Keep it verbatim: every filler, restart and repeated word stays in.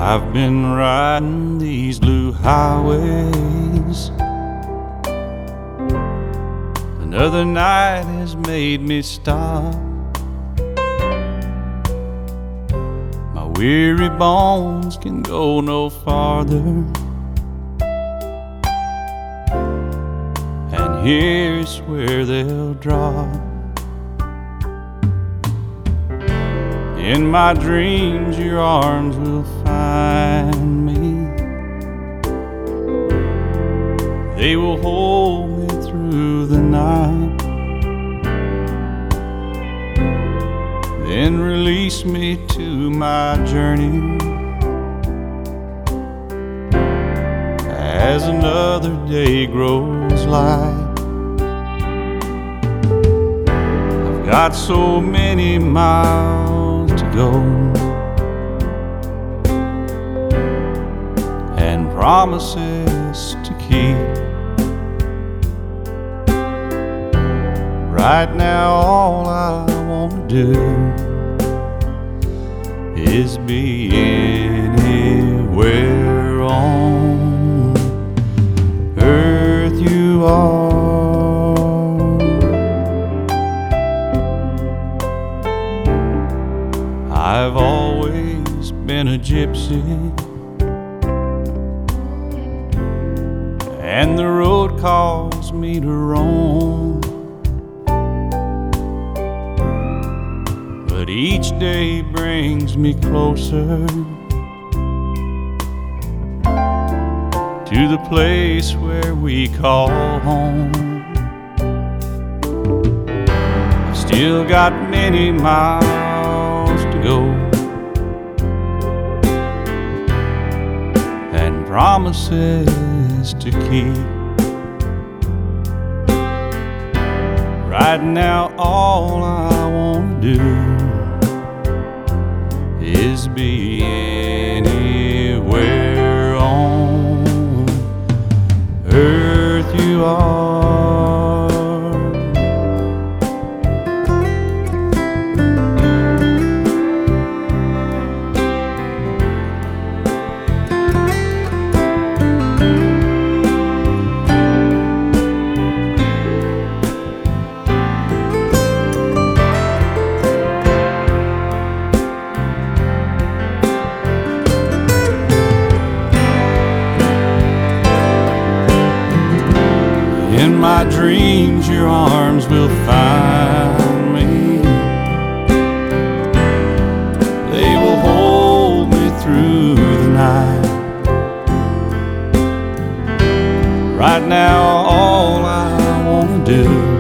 I've been riding these blue highways. Another night has made me stop. My weary bones can go no farther, and here's where they'll drop. In my dreams your arms will find me. They will hold me through the night, then release me to my journey as another day grows light. I've got so many miles to go and promises to keep. Right now all I want to do is be anywhere on earth you are. I've always been a gypsy, and the road calls me to roam. But each day brings me closer to the place where we call home. I've still got many miles to go and promises to keep. Right now all I want to do is be anywhere on earth you are. In my dreams your arms will find me. They will hold me through the night. Right now all I want to do